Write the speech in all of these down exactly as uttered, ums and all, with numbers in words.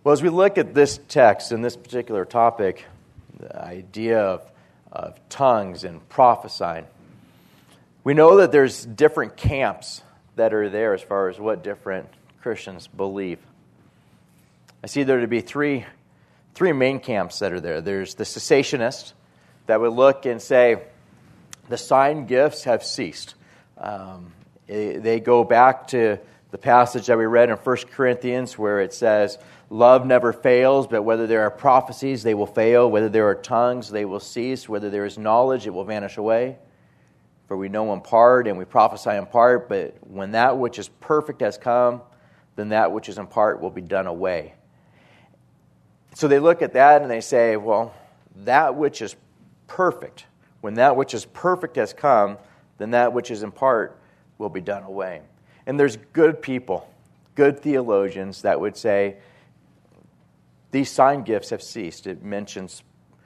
Well, as we look at this text and this particular topic, the idea of, of tongues and prophesying, we know that there's different camps that are there as far as what different Christians believe. I see there to be three, three main camps that are there. There's the cessationists that would look and say, the sign gifts have ceased. Um, they, they go back to the passage that we read in First Corinthians where it says, love never fails, but whether there are prophecies, they will fail. Whether there are tongues, they will cease. Whether there is knowledge, it will vanish away. For we know in part and we prophesy in part, but when that which is perfect has come, then that which is in part will be done away. So they look at that and they say, well, that which is perfect, when that which is perfect has come, then that which is in part will be done away. And there's good people, good theologians that would say, these sign gifts have ceased. It mentions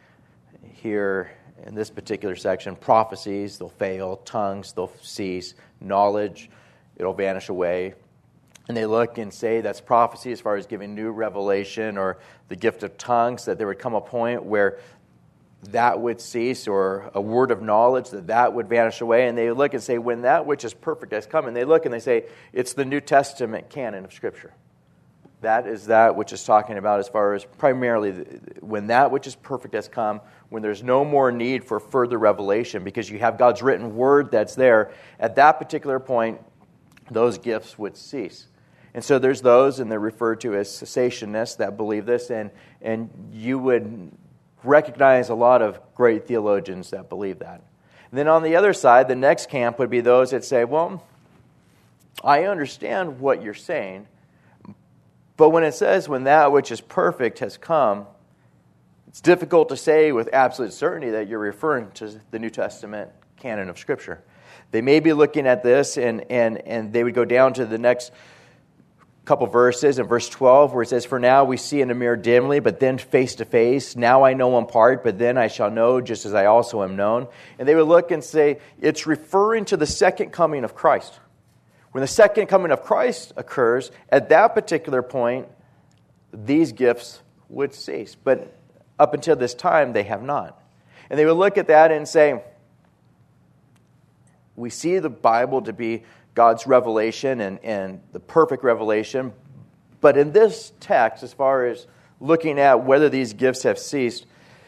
here in this particular section, prophecies, they'll fail, tongues, they'll cease, knowledge, it'll vanish away. And they look and say that's prophecy as far as giving new revelation, or the gift of tongues, that there would come a point where that would cease, or a word of knowledge, that that would vanish away. And they look and say, when that which is perfect has come, and they look and they say, it's the New Testament canon of Scripture. That is that which is talking about as far as primarily when that which is perfect has come, when there's no more need for further revelation because you have God's written word that's there. At that particular point, those gifts would cease. And so there's those, and they're referred to as cessationists, that believe this, and, and you would recognize a lot of great theologians that believe that. And then on the other side, the next camp would be those that say, well, I understand what you're saying, but when it says when that which is perfect has come, it's difficult to say with absolute certainty that you're referring to the New Testament canon of Scripture. They may be looking at this, and, and, and they would go down to the next couple verses in verse twelve where it says, for now we see in a mirror dimly, but then face to face. Now I know in part, but then I shall know just as I also am known. And they would look and say, it's referring to the second coming of Christ. When the second coming of Christ occurs, at that particular point, these gifts would cease. But up until this time, they have not. And they would look at that and say, we see the Bible to be God's revelation and, and the perfect revelation. But in this text, as far as looking at whether these gifts have ceased,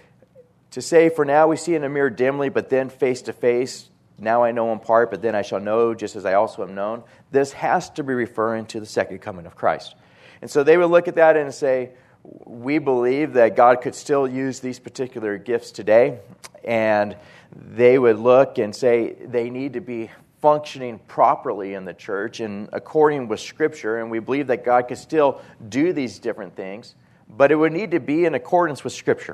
to say, for now we see in a mirror dimly, but then face to face, now I know in part, but then I shall know just as I also am known. This has to be referring to the second coming of Christ. And so they would look at that and say, we believe that God could still use these particular gifts today. And they would look and say they need to be functioning properly in the church and according with Scripture. And we believe that God could still do these different things, but it would need to be in accordance with Scripture.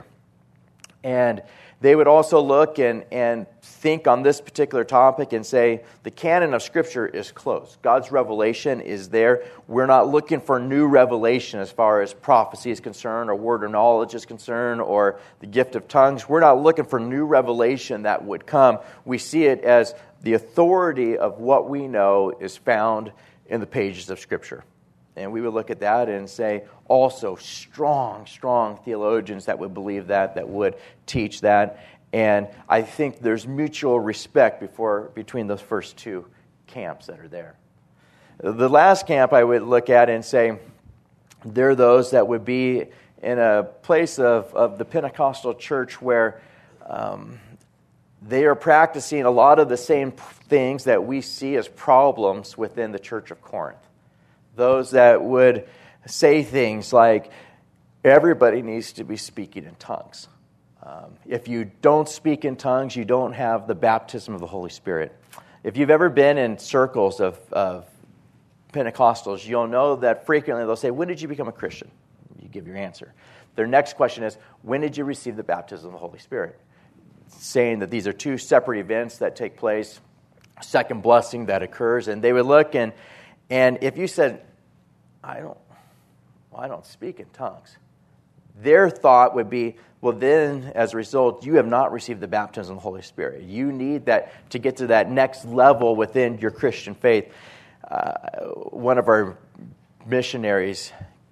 And they would also look and, and think on this particular topic and say, the canon of Scripture is closed. God's revelation is there. We're not looking for new revelation as far as prophecy is concerned, or word of knowledge is concerned, or the gift of tongues. We're not looking for new revelation that would come. We see it as the authority of what we know is found in the pages of Scripture. And we would look at that and say, also strong, strong theologians that would believe that, that would teach that. And I think there's mutual respect before between those first two camps that are there. The last camp I would look at and say, there are those that would be in a place of, of the Pentecostal church where um, they are practicing a lot of the same things that we see as problems within the church of Corinth. Those that would say things like, everybody needs to be speaking in tongues. Um, if you don't speak in tongues, you don't have the baptism of the Holy Spirit. If you've ever been in circles of, of Pentecostals, you'll know that frequently they'll say, when did you become a Christian? You give your answer. Their next question is, when did you receive the baptism of the Holy Spirit? Saying that these are two separate events that take place, second blessing that occurs, and they would look and And if you said, I don't, well, I don't speak in tongues, their thought would be, well, then, as a result, you have not received the baptism of the Holy Spirit. You need that to get to that next level within your Christian faith. Uh, one of our missionaries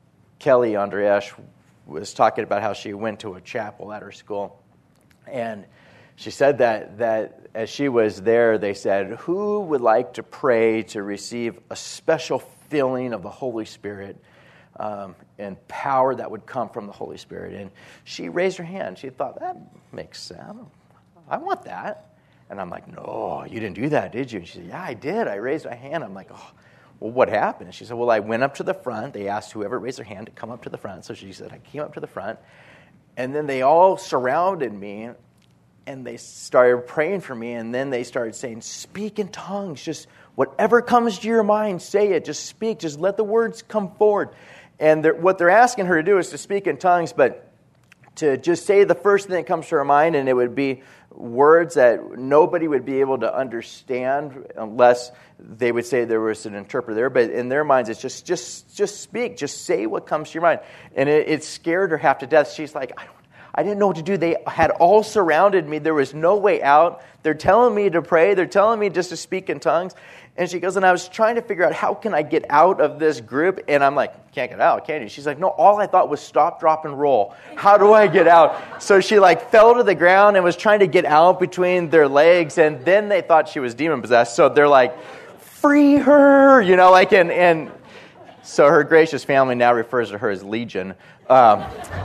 Kelly Andreesh was talking about how she went to a chapel at her school. And she said that, that as she was there, they said, who would like to pray to receive a special filling of the Holy Spirit um, and power that would come from the Holy Spirit? And she raised her hand. She thought, that makes sense. I want that. And I'm like, no, you didn't do that, did you? And she said, yeah, I did. I raised my hand. I'm like, oh, well, what happened? And she said, well, I went up to the front. They asked whoever raised their hand to come up to the front. So she said, I came up to the front. And then they all surrounded me, and they started praying for me. And then they started saying, speak in tongues. Just whatever comes to your mind, say it. Just speak. Just let the words come forward. And they're, what they're asking her to do is to speak in tongues, but to just say the first thing that comes to her mind, and it would be words that nobody would be able to understand unless they would say there was an interpreter there. But in their minds, it's just just just speak. Just say what comes to your mind. And it, it scared her half to death. She's like, I don't, I didn't know what to do. They had all surrounded me. There was no way out. They're telling me to pray. They're telling me just to speak in tongues. And she goes, and I was trying to figure out, how can I get out of this group? And I'm like, can't get out, can you? She's like, no, all I thought was stop, drop, and roll. How do I get out? So she like fell to the ground and was trying to get out between their legs. And then they thought she was demon possessed. So they're like, free her, you know, like, and, and so her gracious family now refers to her as Legion, um,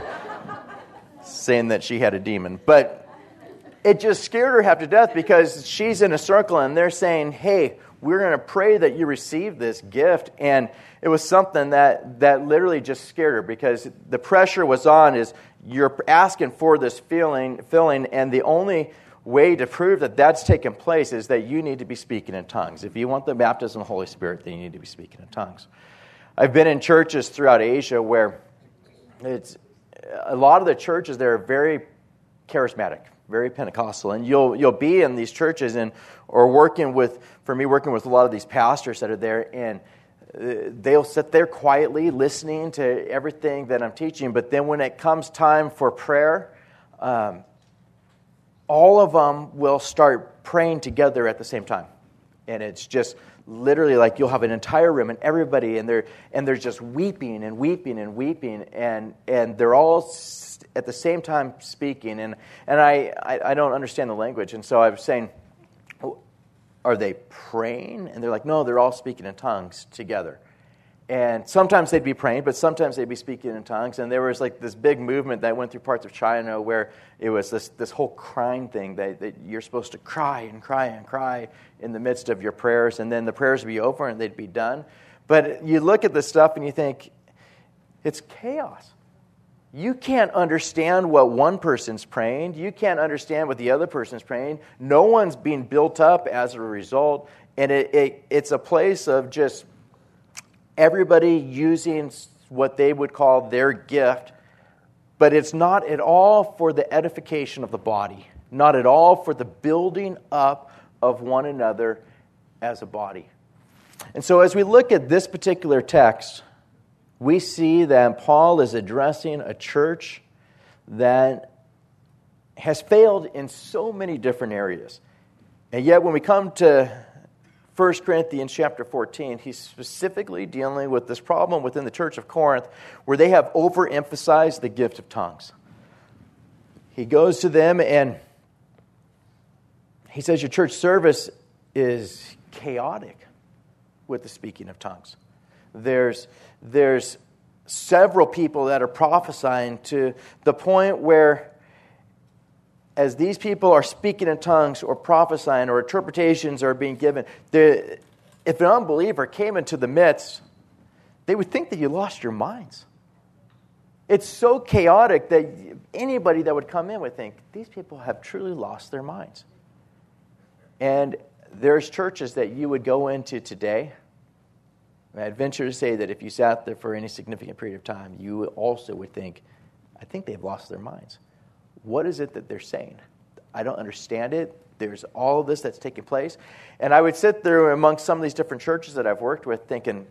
saying that she had a demon. But it just scared her half to death, because she's in a circle and they're saying, hey, we're going to pray that you receive this gift. And it was something that, that literally just scared her, because the pressure was on, is you're asking for this feeling, filling, and the only way to prove that that's taken place is that you need to be speaking in tongues. If you want the baptism of the Holy Spirit, then you need to be speaking in tongues. I've been in churches throughout Asia where it's a lot of the churches there are very charismatic, very Pentecostal, and you'll you'll be in these churches and or working with, for me, working with a lot of these pastors that are there, and they'll sit there quietly listening to everything that I'm teaching, but then when it comes time for prayer, um, all of them will start praying together at the same time, and it's just literally like you'll have an entire room and everybody, and they're and they're just weeping and weeping and weeping, and and they're all at the same time speaking, and and I, I I don't understand the language, and so I was saying, are they praying? And they're like, no, they're all speaking in tongues together. And sometimes they'd be praying, but sometimes they'd be speaking in tongues. And there was like this big movement that went through parts of China where it was this this whole crying thing, that, that you're supposed to cry and cry and cry in the midst of your prayers, and then the prayers would be over and they'd be done. But you look at this stuff and you think, it's chaos. You can't understand what one person's praying. You can't understand what the other person's praying. No one's being built up as a result. And it, it it's a place of just everybody using what they would call their gift. But it's not at all for the edification of the body. Not at all for the building up of one another as a body. And so as we look at this particular text, we see that Paul is addressing a church that has failed in so many different areas. And yet when we come to First Corinthians chapter fourteen, he's specifically dealing with this problem within the church of Corinth where they have overemphasized the gift of tongues. He goes to them and he says, your church service is chaotic with the speaking of tongues. There's There's several people that are prophesying to the point where as these people are speaking in tongues or prophesying or interpretations are being given, the, if an unbeliever came into the midst, they would think that you lost your minds. It's so chaotic that anybody that would come in would think, these people have truly lost their minds. And there's churches that you would go into today, I'd venture to say that if you sat there for any significant period of time, you also would think, I think they've lost their minds. What is it that they're saying? I don't understand it. There's all of this that's taking place. And I would sit there amongst some of these different churches that I've worked with thinking,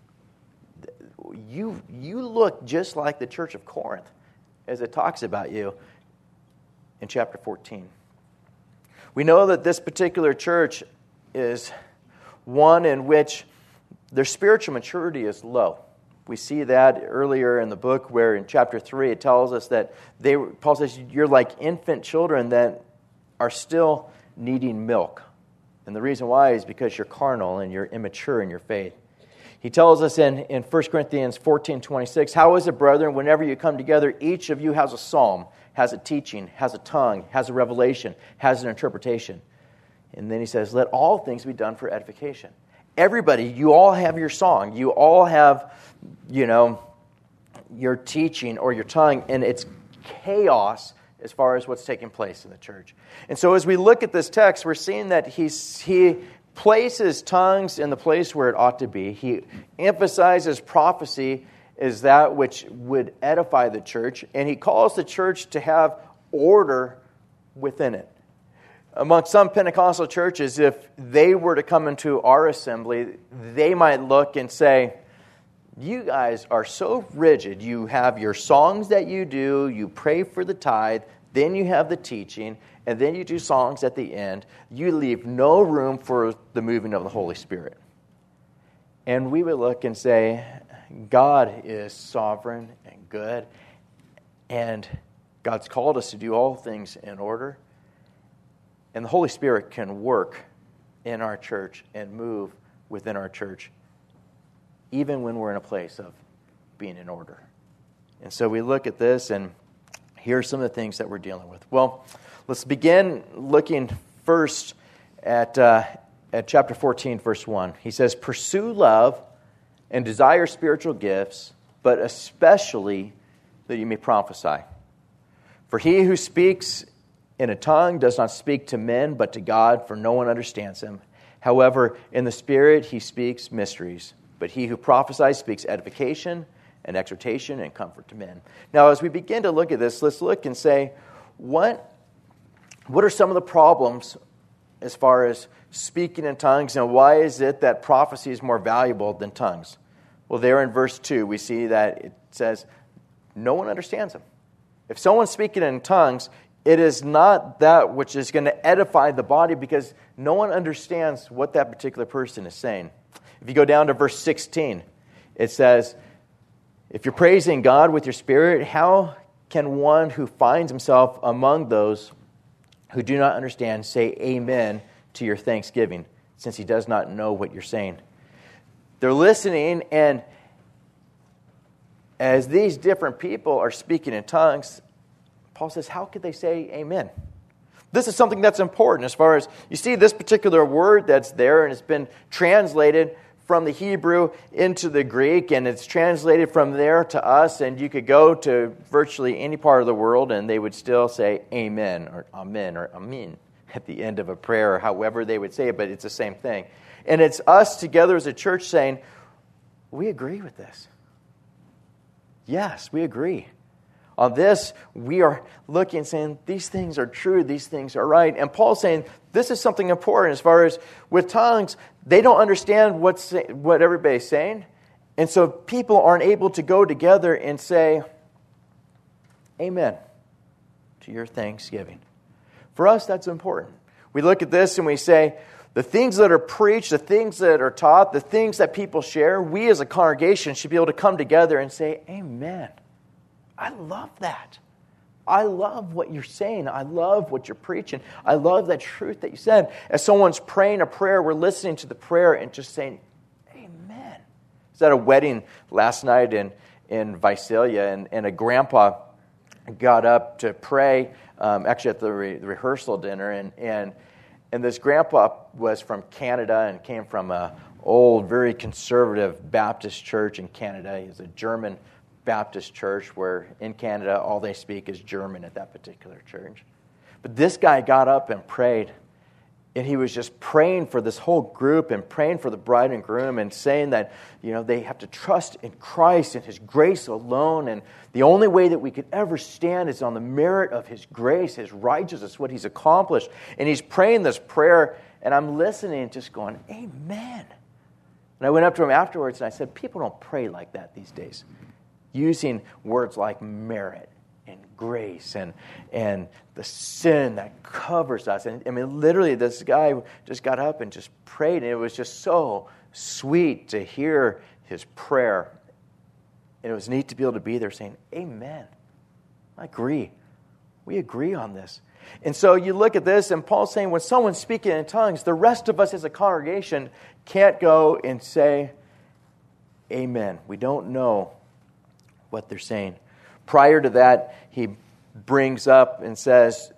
you, you look just like the church of Corinth as it talks about you in chapter fourteen. We know that this particular church is one in which their spiritual maturity is low. We see that earlier in the book where in chapter three it tells us that they, Paul says, you're like infant children that are still needing milk. And the reason why is because you're carnal and you're immature in your faith. He tells us in, in First Corinthians fourteen twenty-six, how is it, brethren, whenever you come together, each of you has a psalm, has a teaching, has a tongue, has a revelation, has an interpretation. And then he says, let all things be done for edification. Everybody, you all have your song. You all have, you know, your teaching or your tongue, and it's chaos as far as what's taking place in the church. And so as we look at this text, we're seeing that he's, he places tongues in the place where it ought to be. He emphasizes prophecy as that which would edify the church, and he calls the church to have order within it. Among some Pentecostal churches, if they were to come into our assembly, they might look and say, you guys are so rigid. You have your songs that you do, you pray for the tithe, then you have the teaching, and then you do songs at the end. You leave no room for the moving of the Holy Spirit. And we would look and say, God is sovereign and good, and God's called us to do all things in order. And the Holy Spirit can work in our church and move within our church, even when we're in a place of being in order. And so we look at this, and here are some of the things that we're dealing with. Well, let's begin looking first at, uh, at chapter fourteen, verse one. He says, pursue love and desire spiritual gifts, but especially that you may prophesy. For he who speaks in a tongue does not speak to men, but to God, for no one understands him. However, in the Spirit he speaks mysteries. But he who prophesies speaks edification and exhortation and comfort to men. Now, as we begin to look at this, let's look and say, what, what are some of the problems as far as speaking in tongues, and why is it that prophecy is more valuable than tongues? Well, there in verse two, we see that it says, no one understands him. If someone's speaking in tongues, it is not that which is going to edify the body because no one understands what that particular person is saying. If you go down to verse sixteen, it says, if you're praising God with your spirit, how can one who finds himself among those who do not understand say amen to your thanksgiving, since he does not know what you're saying? They're listening, and as these different people are speaking in tongues, Paul says, how could they say amen? This is something that's important as far as, you see this particular word that's there, and it's been translated from the Hebrew into the Greek, and it's translated from there to us, and you could go to virtually any part of the world, and they would still say amen, or amen, or amin at the end of a prayer, or however they would say it, but it's the same thing. And it's us together as a church saying, we agree with this. Yes, we agree. On this, we are looking and saying, these things are true, these things are right. And Paul's saying, this is something important as far as with tongues, they don't understand what's, what everybody's saying. And so people aren't able to go together and say, amen to your thanksgiving. For us, that's important. We look at this and we say, the things that are preached, the things that are taught, the things that people share, we as a congregation should be able to come together and say, amen. I love that. I love what you're saying. I love what you're preaching. I love that truth that you said. As someone's praying a prayer, we're listening to the prayer and just saying, amen. I was at a wedding last night in, in Visalia, and, and a grandpa got up to pray, um, actually at the, re, the rehearsal dinner, and, and, and this grandpa was from Canada and came from an old, very conservative Baptist church in Canada. He's a German Baptist church where in Canada all they speak is German at that particular church. But this guy got up and prayed, and he was just praying for this whole group and praying for the bride and groom and saying that, you know, they have to trust in Christ and His grace alone, and the only way that we could ever stand is on the merit of His grace, His righteousness, what He's accomplished. And he's praying this prayer, and I'm listening and just going, amen. And I went up to him afterwards and I said, people don't pray like that these days. Using words like merit and grace and and the sin that covers us. And I mean, literally, this guy just got up and just prayed, and it was just so sweet to hear his prayer. And it was neat to be able to be there saying, amen. I agree. We agree on this. And so you look at this, and Paul's saying when someone's speaking in tongues, the rest of us as a congregation can't go and say, amen. We don't know what they're saying. Prior to that, he brings up and says,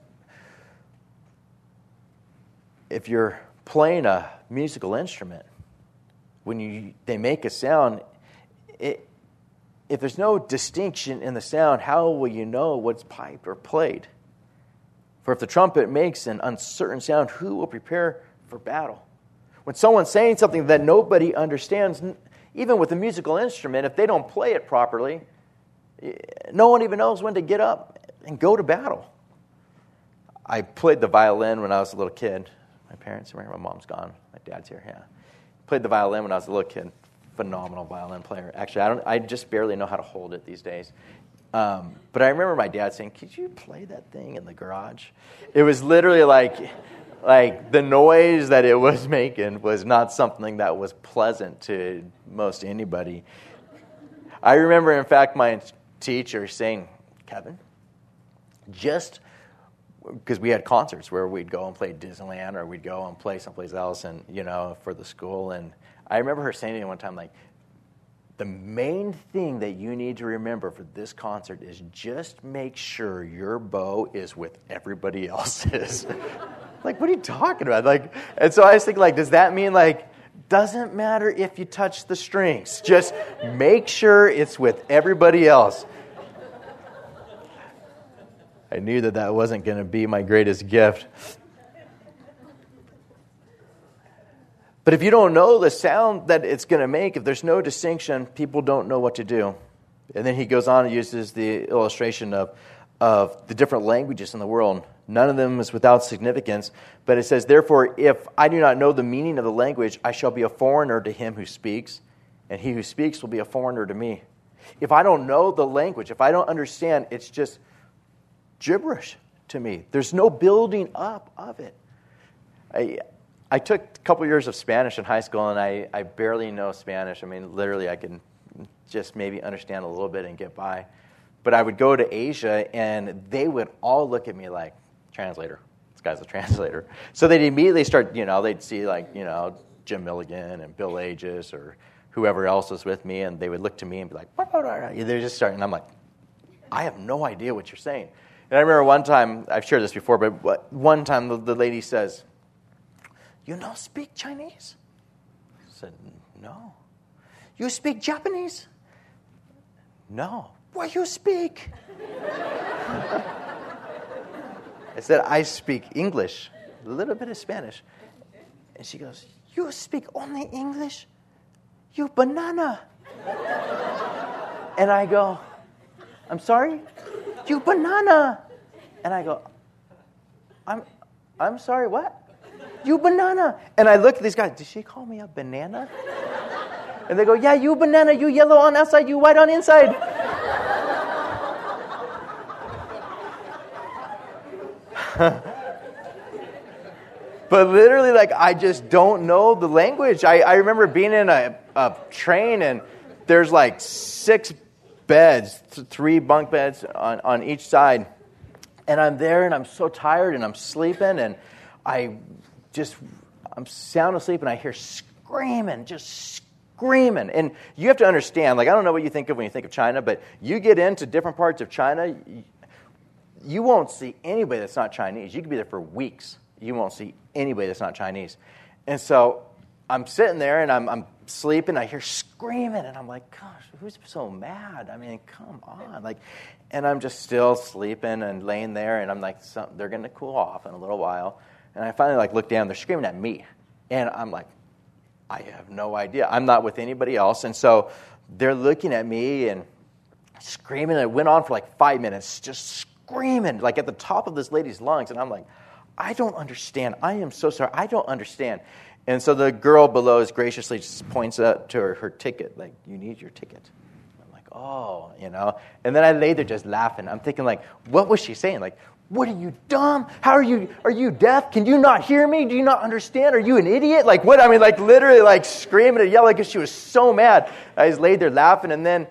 if you're playing a musical instrument, when you they make a sound, it, if there's no distinction in the sound, how will you know what's piped or played? For if the trumpet makes an uncertain sound, who will prepare for battle? When someone's saying something that nobody understands, even with a musical instrument, if they don't play it properly, no one even knows when to get up and go to battle. I played the violin when I was a little kid. My parents, my mom's gone. My dad's here, yeah. Played the violin when I was a little kid. Phenomenal violin player. Actually, I don't. I just barely know how to hold it these days. Um, but I remember my dad saying, could you play that thing in the garage? It was literally like, like the noise that it was making was not something that was pleasant to most anybody. I remember, in fact, my teacher saying, Kevin, just, because we had concerts where we'd go and play Disneyland or we'd go and play someplace else and, you know, for the school. And I remember her saying to me one time, like, the main thing that you need to remember for this concert is just make sure your bow is with everybody else's. Like, what are you talking about? Like, and so I was thinking, like, does that mean, like, doesn't matter if you touch the strings. Just make sure it's with everybody else. I knew that that wasn't going to be my greatest gift. But if you don't know the sound that it's going to make, if there's no distinction, people don't know what to do. And then he goes on and uses the illustration of, of the different languages in the world. None of them is without significance. But it says, therefore, if I do not know the meaning of the language, I shall be a foreigner to him who speaks, and he who speaks will be a foreigner to me. If I don't know the language, if I don't understand, it's just gibberish to me. There's no building up of it. I... I took a couple years of Spanish in high school, and I, I barely know Spanish. I mean, literally, I can just maybe understand a little bit and get by. But I would go to Asia, and they would all look at me like, translator. This guy's a translator. So they'd immediately start, you know, they'd see, like, you know, Jim Milligan and Bill Aegis or whoever else was with me, and they would look to me and be like, they're just starting. And I'm like, I have no idea what you're saying. And I remember one time, I've shared this before, but one time the, the lady says, you don't speak Chinese? I said, no. You speak Japanese? No. What you speak? I said, I speak English, a little bit of Spanish. And she goes, you speak only English? You banana. And I go, I'm sorry? You banana. And I go, I'm I'm sorry, what? You banana. And I look at these guys, did she call me a banana? And they go, yeah, you banana, you yellow on outside, you white on inside. But literally, like, I just don't know the language. I, I remember being in a, a train, and there's like six beds, th- three bunk beds on, on each side. And I'm there, and I'm so tired, and I'm sleeping, and I... Just, I'm sound asleep and I hear screaming, just screaming. And you have to understand, like, I don't know what you think of when you think of China, but you get into different parts of China, you won't see anybody that's not Chinese. You could be there for weeks. You won't see anybody that's not Chinese. And so I'm sitting there and I'm, I'm sleeping. I hear screaming, and I'm like, gosh, who's so mad? I mean, come on. Like, and I'm just still sleeping and laying there, and I'm like, so, they're going to cool off in a little while. And I finally, like, look down. They're screaming at me. And I'm like, I have no idea. I'm not with anybody else. And so they're looking at me and screaming. And it went on for, like, five minutes, just screaming, like, at the top of this lady's lungs. And I'm like, I don't understand. I am so sorry. I don't understand. And so the girl below is graciously just points up to her, her ticket, like, you need your ticket. I'm like, oh, you know. And then I lay there just laughing. I'm thinking, like, what was she saying? Like, what are you, dumb? How are you, are you deaf? Can you not hear me? Do you not understand? Are you an idiot? Like, what? I mean, like, literally, like, screaming and yelling because she was so mad. I just laid there laughing, and then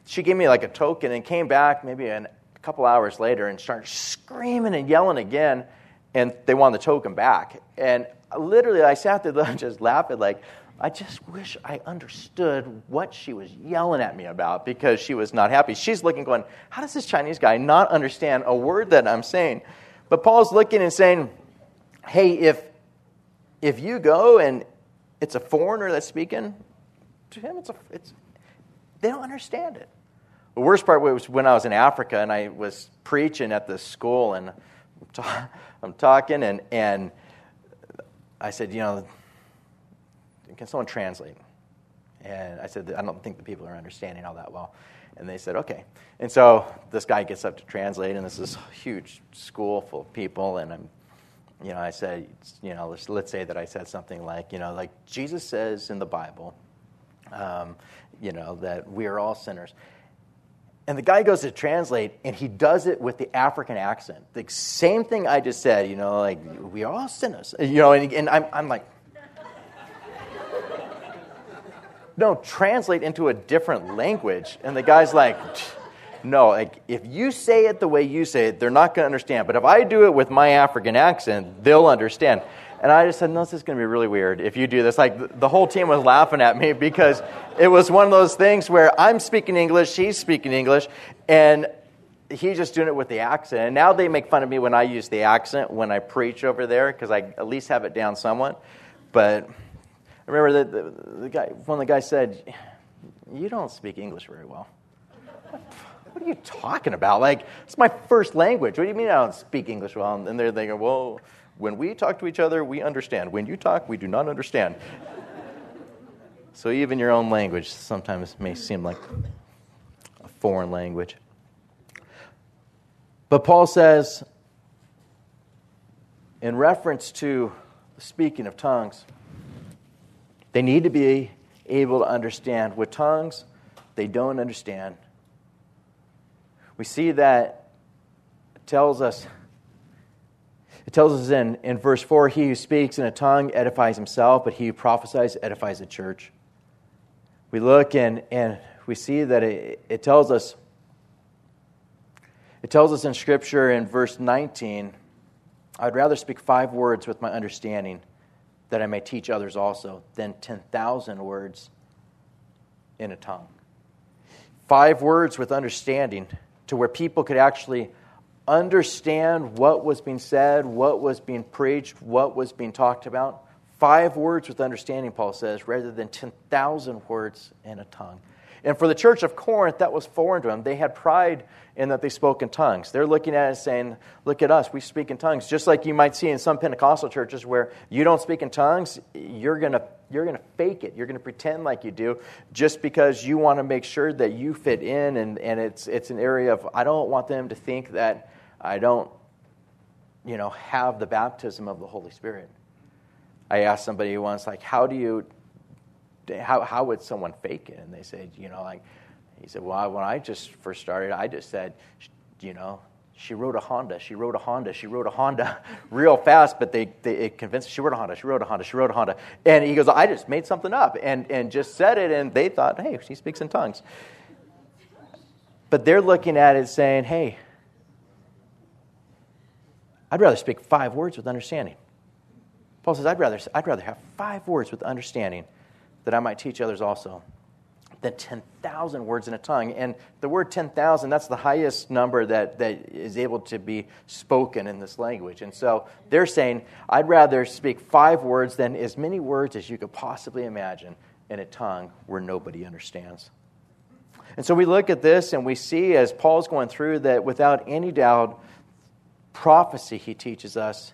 she gave me like a token and came back maybe an, a couple hours later and started screaming and yelling again, and they wanted the token back. And literally, I sat there just laughing like, I just wish I understood what she was yelling at me about because she was not happy. She's looking going, how does this Chinese guy not understand a word that I'm saying? But Paul's looking and saying, hey, if if you go and it's a foreigner that's speaking, to him it's a, it's they don't understand it. The worst part was when I was in Africa and I was preaching at this school and I'm, ta- I'm talking and, and I said, you know, can someone translate? And I said, I don't think the people are understanding all that well. And they said, okay. And so this guy gets up to translate, and this is a huge school full of people. And I'm, you know, I said, you know, let's, let's say that I said something like, you know, like Jesus says in the Bible, um, you know, that we are all sinners. And the guy goes to translate, and he does it with the African accent. The same thing I just said, you know, like, we are all sinners. You know, and, and I'm, I'm like, no, translate into a different language. And the guy's like, no, like if you say it the way you say it, they're not going to understand. But if I do it with my African accent, they'll understand. And I just said, no, this is going to be really weird if you do this. Like the whole team was laughing at me because it was one of those things where I'm speaking English, he's speaking English, and he's just doing it with the accent. And now they make fun of me when I use the accent when I preach over there because I at least have it down somewhat. But I remember that the, the guy, one of the guys said, you don't speak English very well. What are you talking about? Like, it's my first language. What do you mean I don't speak English well? And they're thinking, well, when we talk to each other, we understand. When you talk, we do not understand. So even your own language sometimes may seem like a foreign language. But Paul says, in reference to the speaking of tongues, they need to be able to understand. With tongues, they don't understand. We see that it tells us, it tells us in, in verse four, he who speaks in a tongue edifies himself, but he who prophesies edifies the church. We look and, and we see that it, it tells us, it tells us in Scripture in verse nineteen, I'd rather speak five words with my understanding that I may teach others also, than ten thousand words in a tongue. Five words with understanding to where people could actually understand what was being said, what was being preached, what was being talked about. Five words with understanding, Paul says, rather than ten thousand words in a tongue. And for the church of Corinth, that was foreign to them. They had pride in that they spoke in tongues. They're looking at it saying, look at us, we speak in tongues. Just like you might see in some Pentecostal churches where you don't speak in tongues, you're going to you're going to fake it. You're going to pretend like you do just because you want to make sure that you fit in. And, and it's it's an area of, I don't want them to think that I don't, you know, have the baptism of the Holy Spirit. I asked somebody once, like, how do you... How how would someone fake it? And they said, you know, like, he said, well, when I just first started, I just said, you know, she rode a Honda, she rode a Honda, she rode a Honda real fast, but they, they it convinced her, she rode a Honda, she rode a Honda, she rode a Honda. And he goes, I just made something up and, and just said it, and they thought, hey, she speaks in tongues. But they're looking at it saying, hey, I'd rather speak five words with understanding. Paul says, I'd rather I'd rather have five words with understanding that I might teach others also, than ten thousand words in a tongue. And the word ten thousand, that's the highest number that, that is able to be spoken in this language. And so they're saying, I'd rather speak five words than as many words as you could possibly imagine in a tongue where nobody understands. And so we look at this and we see, as Paul's going through, that without any doubt, prophecy, he teaches us,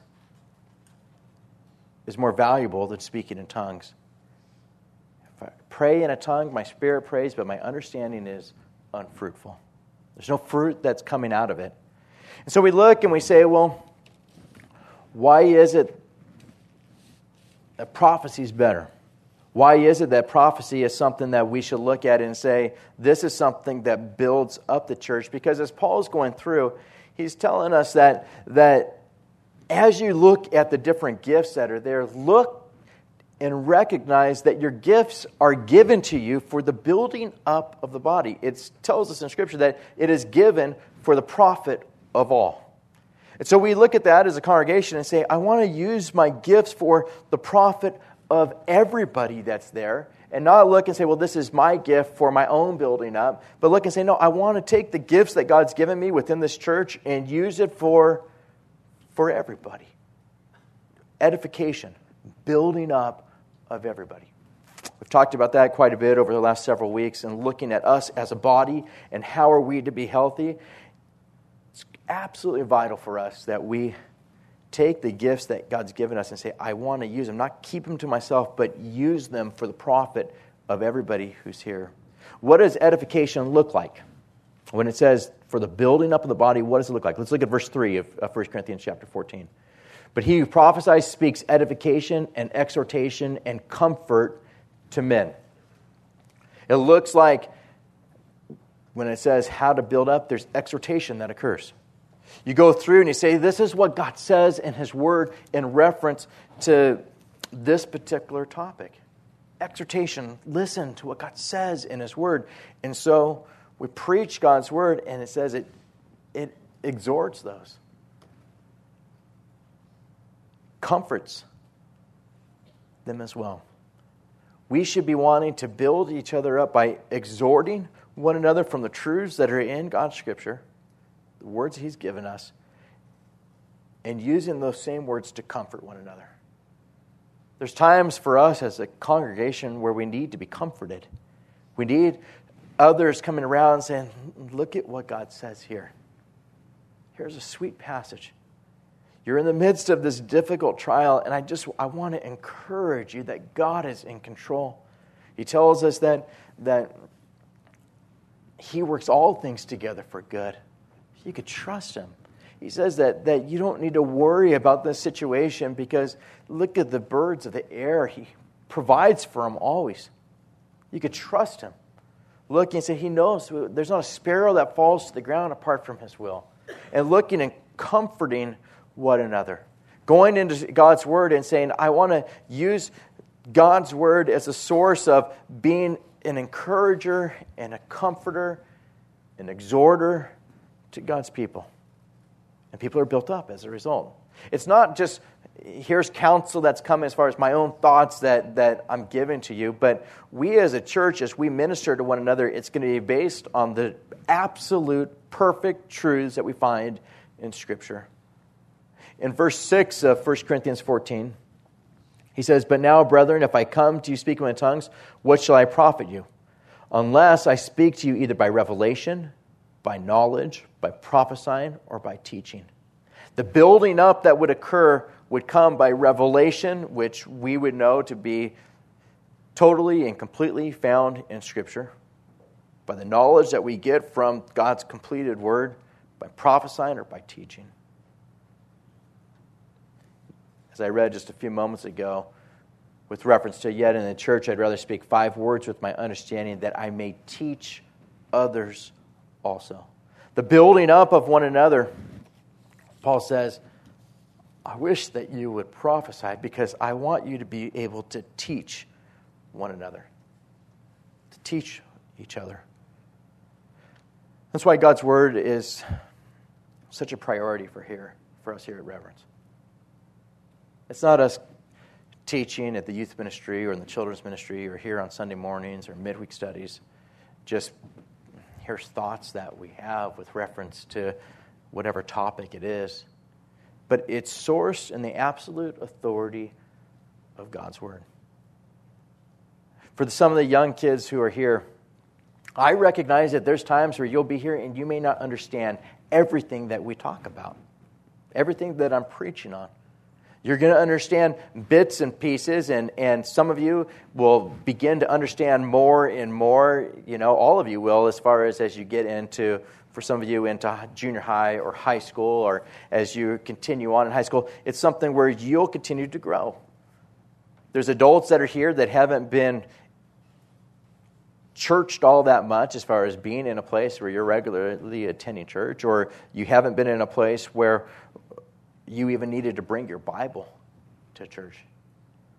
is more valuable than speaking in tongues. If I pray in a tongue, my spirit prays, but my understanding is unfruitful. There's no fruit that's coming out of it. And so we look and we say, well, why is it that prophecy is better? Why is it that prophecy is something that we should look at and say, this is something that builds up the church? Because as Paul's going through, he's telling us that, that as you look at the different gifts that are there, look and recognize that your gifts are given to you for the building up of the body. It tells us in Scripture that it is given for the profit of all. And so we look at that as a congregation and say, I want to use my gifts for the profit of everybody that's there, and not look and say, well, this is my gift for my own building up, but look and say, no, I want to take the gifts that God's given me within this church and use it for, for everybody. Edification, building up of everybody. We've talked about that quite a bit over the last several weeks and looking at us as a body and how are we to be healthy. It's absolutely vital for us that we take the gifts that God's given us and say, I want to use them, not keep them to myself, but use them for the profit of everybody who's here. What does edification look like? When it says, for the building up of the body, what does it look like? Let's look at verse three of First Corinthians chapter fourteen. But he who prophesies speaks edification and exhortation and comfort to men. It looks like when it says how to build up, there's exhortation that occurs. You go through and you say, this is what God says in His Word in reference to this particular topic. Exhortation, listen to what God says in His Word. And so we preach God's Word, and it says it, it exhorts those. Comforts them as well. We should be wanting to build each other up by exhorting one another from the truths that are in God's Scripture, the words He's given us, and using those same words to comfort one another. There's times for us as a congregation where we need to be comforted. We need others coming around and saying, look at what God says here. Here's a sweet passage. You're in the midst of this difficult trial, and I just I want to encourage you that God is in control. He tells us that, that He works all things together for good. You could trust Him. He says that, that you don't need to worry about this situation because look at the birds of the air. He provides for them always. You could trust Him. Looking and say He knows there's not a sparrow that falls to the ground apart from His will. And looking and comforting one another. Going into God's Word and saying, I want to use God's Word as a source of being an encourager and a comforter, an exhorter to God's people. And people are built up as a result. It's not just, here's counsel that's come as far as my own thoughts that, that I'm giving to you, but we as a church, as we minister to one another, it's going to be based on the absolute perfect truths that we find in Scripture. In verse six of First Corinthians fourteen, he says, but now, brethren, if I come to you speaking in tongues, what shall I profit you? Unless I speak to you either by revelation, by knowledge, by prophesying, or by teaching. The building up that would occur would come by revelation, which we would know to be totally and completely found in Scripture. By the knowledge that we get from God's completed Word, by prophesying, or by teaching. As I read just a few moments ago, with reference to yet in the church, I'd rather speak five words with my understanding that I may teach others also. The building up of one another, Paul says, I wish that you would prophesy because I want you to be able to teach one another. To teach each other. That's why God's Word is such a priority for here, for us here at Reverence. It's not us teaching at the youth ministry or in the children's ministry or here on Sunday mornings or midweek studies. Just here's thoughts that we have with reference to whatever topic it is. But it's sourced in the absolute authority of God's Word. For the, some of the young kids who are here, I recognize that there's times where you'll be here and you may not understand everything that we talk about. Everything that I'm preaching on. You're going to understand bits and pieces, and, and some of you will begin to understand more and more. You know, all of you will, as far as as you get into, for some of you, into junior high or high school, or as you continue on in high school. It's something where you'll continue to grow. There's adults that are here that haven't been churched all that much as far as being in a place where you're regularly attending church, or you haven't been in a place where you even needed to bring your Bible to church.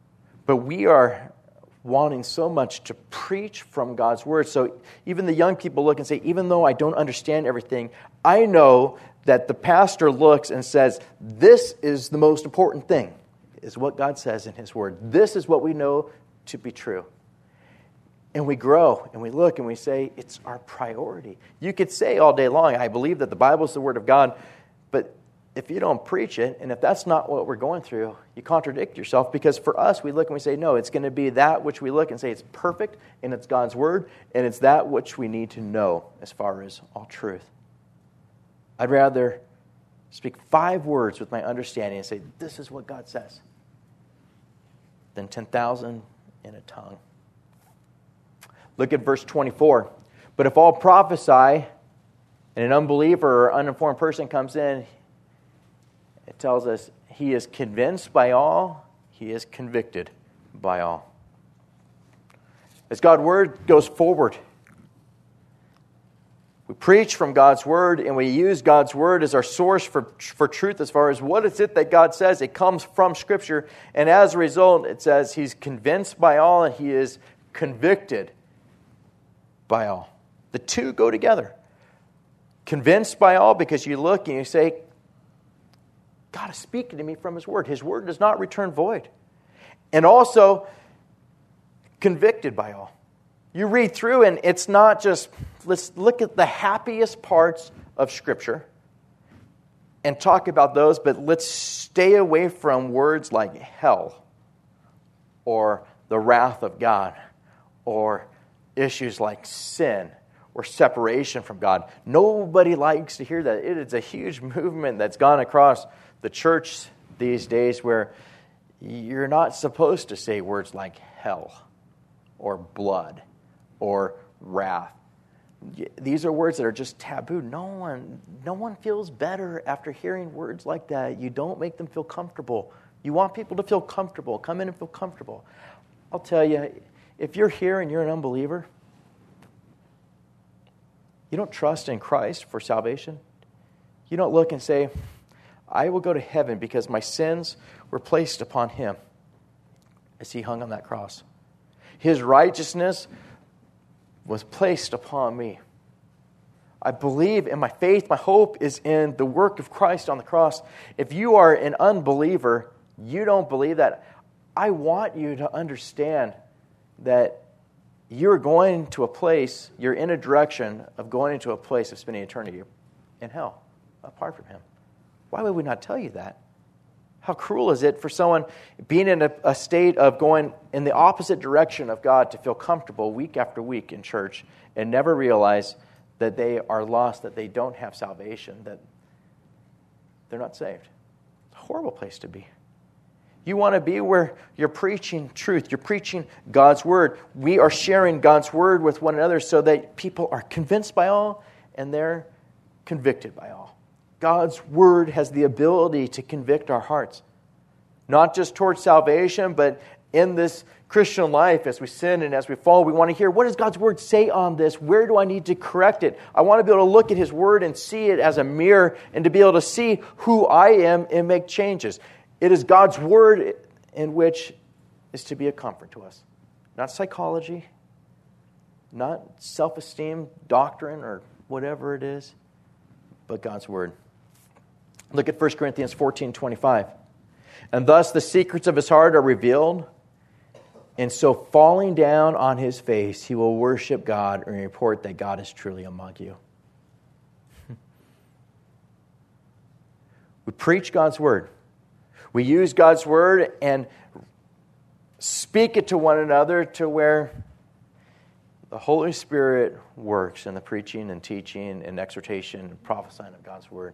But we are wanting so much to preach from God's Word. So even the young people look and say, even though I don't understand everything, I know that the pastor looks and says, this is the most important thing, is what God says in His Word. This is what we know to be true. And we grow and we look and we say, it's our priority. You could say all day long, I believe that the Bible is the Word of God, but if you don't preach it, and if that's not what we're going through, you contradict yourself, because for us, we look and we say, no, it's going to be that which we look and say it's perfect, and it's God's Word, and it's that which we need to know as far as all truth. I'd rather speak five words with my understanding and say, this is what God says, than ten thousand in a tongue. Look at verse twenty-four. But if all prophesy, and an unbeliever or uninformed person comes in, it tells us he is convinced by all, he is convicted by all. As God's Word goes forward, we preach from God's Word, and we use God's Word as our source for, for truth as far as what is it that God says. It comes from Scripture, and as a result, it says he's convinced by all and he is convicted by all. The two go together. Convinced by all because you look and you say, God is speaking to me from His Word. His Word does not return void. And also, convicted by all. You read through and it's not just, let's look at the happiest parts of Scripture and talk about those, but let's stay away from words like hell or the wrath of God or issues like sin or separation from God. Nobody likes to hear that. It is a huge movement that's gone across the church these days where you're not supposed to say words like hell or blood or wrath. These are words that are just taboo. No one, no one feels better after hearing words like that. You don't make them feel comfortable. You want people to feel comfortable. Come in and feel comfortable. I'll tell you, if you're here and you're an unbeliever, you don't trust in Christ for salvation, you don't look and say, I will go to heaven because my sins were placed upon Him as He hung on that cross. His righteousness was placed upon me. I believe in my faith, my hope is in the work of Christ on the cross. If you are an unbeliever, you don't believe that, I want you to understand that you're going to a place, you're in a direction of going into a place of spending eternity in hell, apart from Him. Why would we not tell you that? How cruel is it for someone being in a, a state of going in the opposite direction of God to feel comfortable week after week in church and never realize that they are lost, that they don't have salvation, that they're not saved. It's a horrible place to be. You want to be where you're preaching truth. You're preaching God's Word. We are sharing God's Word with one another so that people are convinced by all and they're convicted by all. God's Word has the ability to convict our hearts. Not just towards salvation, but in this Christian life as we sin and as we fall. We want to hear, what does God's Word say on this? Where do I need to correct it? I want to be able to look at His Word and see it as a mirror and to be able to see who I am and make changes. It is God's Word in which is to be a comfort to us. Not psychology, not self-esteem, doctrine, or whatever it is, but God's Word. Look at First Corinthians fourteen twenty-five. And thus the secrets of his heart are revealed, and so falling down on his face, he will worship God and report that God is truly among you. We preach God's Word. We use God's Word and speak it to one another to where the Holy Spirit works in the preaching and teaching and exhortation and prophesying of God's Word.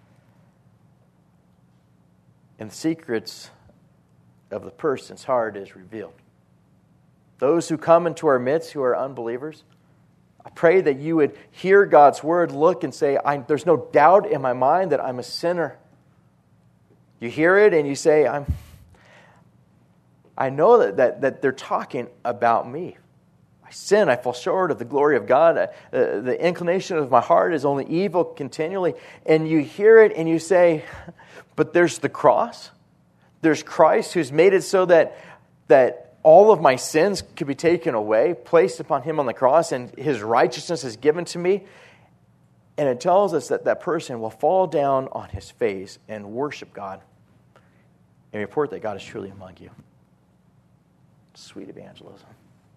And the secrets of the person's heart is revealed. Those who come into our midst who are unbelievers, I pray that you would hear God's Word, look and say, I, there's no doubt in my mind that I'm a sinner. You hear it and you say, I'm, I know that, that, that they're talking about me. I sin, I fall short of the glory of God. Uh, the inclination of my heart is only evil continually. And you hear it and you say, but there's the cross. There's Christ who's made it so that, that all of my sins could be taken away, placed upon him on the cross, and his righteousness is given to me. And it tells us that that person will fall down on his face and worship God and report that God is truly among you. Sweet evangelism.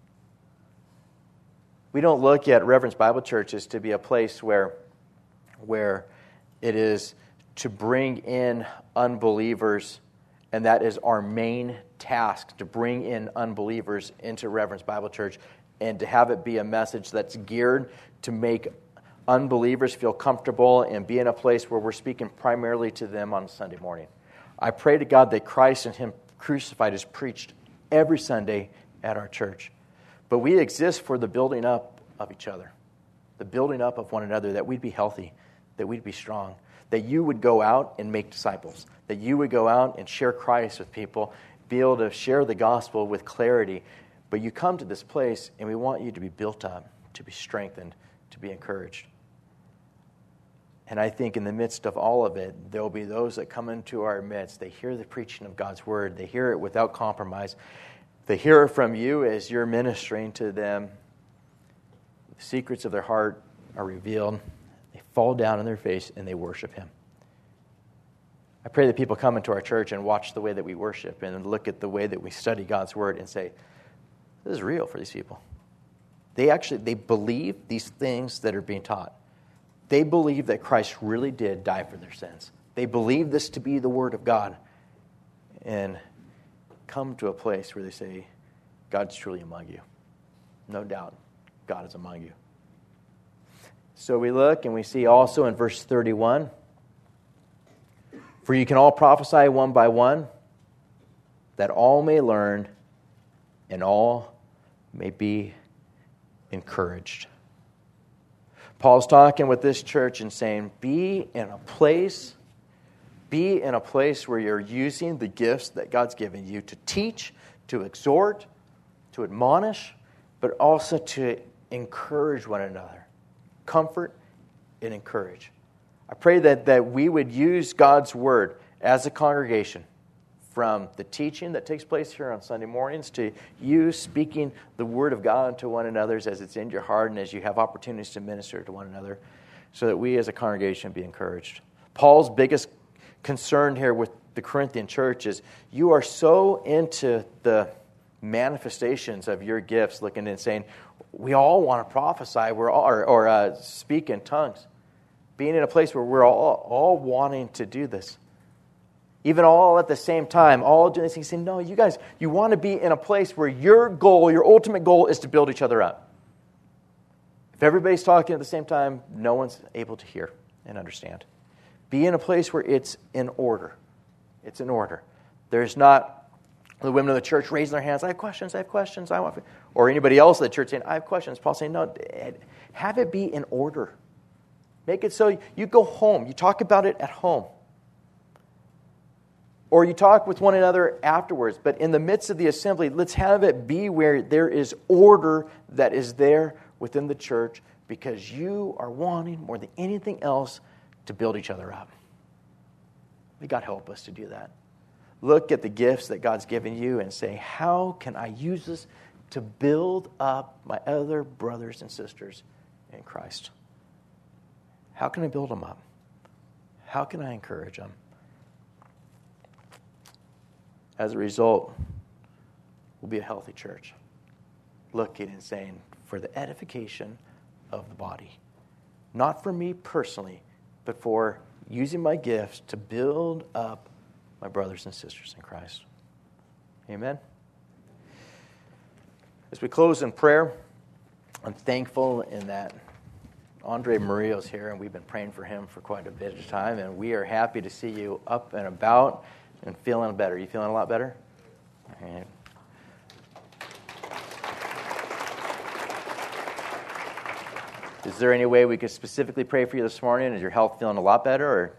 We don't look at Reverence Bible Churches to be a place where, where it is to bring in unbelievers, and that is our main task, to bring in unbelievers into Reverence Bible Church and to have it be a message that's geared to make unbelievers feel comfortable and be in a place where we're speaking primarily to them on Sunday morning. I pray to God that Christ and him crucified is preached every Sunday at our church. But we exist for the building up of each other, the building up of one another, that we'd be healthy, that we'd be strong, that you would go out and make disciples, that you would go out and share Christ with people, be able to share the gospel with clarity. But you come to this place, and we want you to be built up, to be strengthened, to be encouraged. And I think in the midst of all of it, there will be those that come into our midst. They hear the preaching of God's word. They hear it without compromise. They hear it from you as you're ministering to them. The secrets of their heart are revealed. They fall down on their face and they worship him. I pray that people come into our church and watch the way that we worship and look at the way that we study God's word and say, this is real for these people. They actually, they believe these things that are being taught. They believe that Christ really did die for their sins. They believe this to be the Word of God. And come to a place where they say, God's truly among you. No doubt, God is among you. So we look and we see also in verse thirty-one, for you can all prophesy one by one, that all may learn and all may be encouraged. Paul's talking with this church and saying, be in a place, be in a place where you're using the gifts that God's given you to teach, to exhort, to admonish, but also to encourage one another. Comfort and encourage. I pray that, that we would use God's word as a congregation, from the teaching that takes place here on Sunday mornings to you speaking the word of God to one another as it's in your heart and as you have opportunities to minister to one another, so that we as a congregation be encouraged. Paul's biggest concern here with the Corinthian church is you are so into the manifestations of your gifts, looking and saying, we all want to prophesy we're all, or, or uh, speak in tongues. Being in a place where we're all, all wanting to do this. Even all at the same time, all doing this. He's saying, no, you guys, you want to be in a place where your goal, your ultimate goal is to build each other up. If everybody's talking at the same time, no one's able to hear and understand. Be in a place where it's in order. It's in order. There's not the women of the church raising their hands, I have questions, I have questions, I want, or anybody else in the church saying, I have questions. Paul's saying, no, have it be in order. Make it so you go home, you talk about it at home. Or you talk with one another afterwards. But in the midst of the assembly, let's have it be where there is order that is there within the church, because you are wanting more than anything else to build each other up. May God help us to do that. Look at the gifts that God's given you and say, how can I use this to build up my other brothers and sisters in Christ? How can I build them up? How can I encourage them? As a result, we'll be a healthy church, looking and saying, for the edification of the body. Not for me personally, but for using my gifts to build up my brothers and sisters in Christ. Amen? As we close in prayer, I'm thankful in that Andre Murillo's here, and we've been praying for him for quite a bit of time, and we are happy to see you up and about and feeling better. Are you feeling a lot better? All right. Is there any way we could specifically pray for you this morning? Is your health feeling a lot better? Or?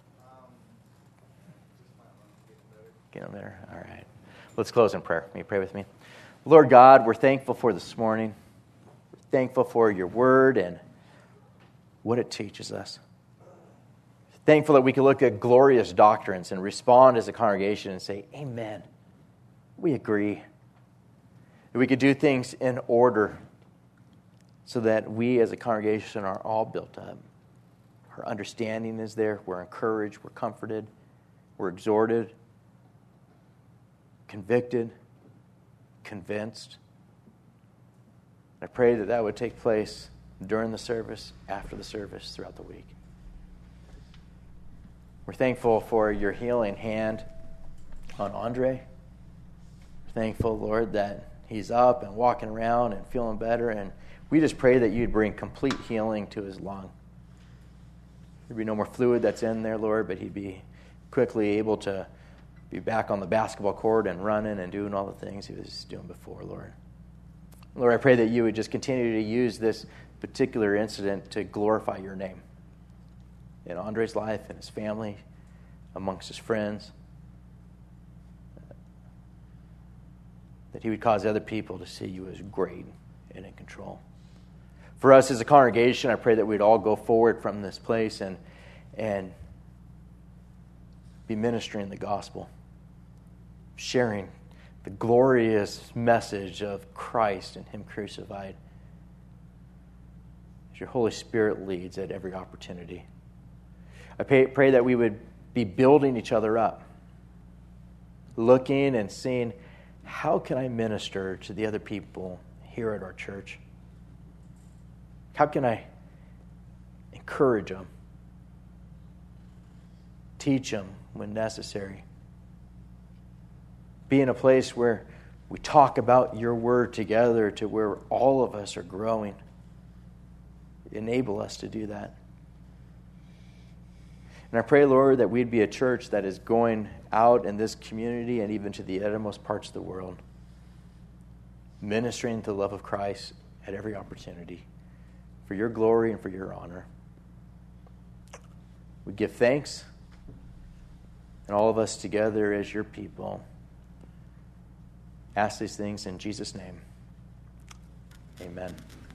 Getting better? All right. Let's close in prayer. Will you pray with me? Lord God, we're thankful for this morning. We're thankful for your word and what it teaches us. Thankful that we can look at glorious doctrines and respond as a congregation and say, amen. We agree. that we could do things in order so that we as a congregation are all built up. Our understanding is there. We're encouraged. We're comforted. We're exhorted, convicted, convinced. I pray that that would take place during the service, after the service, throughout the week. We're thankful for your healing hand on Andre. We're thankful, Lord, that he's up and walking around and feeling better. And we just pray that you'd bring complete healing to his lung. There'd be no more fluid that's in there, Lord, but he'd be quickly able to be back on the basketball court and running and doing all the things he was doing before, Lord. Lord, I pray that you would just continue to use this particular incident to glorify your name in Andre's life, in his family, amongst his friends. That he would cause other people to see you as great and in control. For us as a congregation, I pray that we'd all go forward from this place and and be ministering the gospel, sharing the glorious message of Christ and him crucified as your Holy Spirit leads at every opportunity. I pray, pray that we would be building each other up, looking and seeing, how can I minister to the other people here at our church? How can I encourage them, teach them when necessary? Be in a place where we talk about your word together to where all of us are growing. Enable us to do that. And I pray, Lord, that we'd be a church that is going out in this community and even to the uttermost parts of the world, ministering the love of Christ at every opportunity for your glory and for your honor. We give thanks, and all of us together as your people ask these things in Jesus' name. Amen.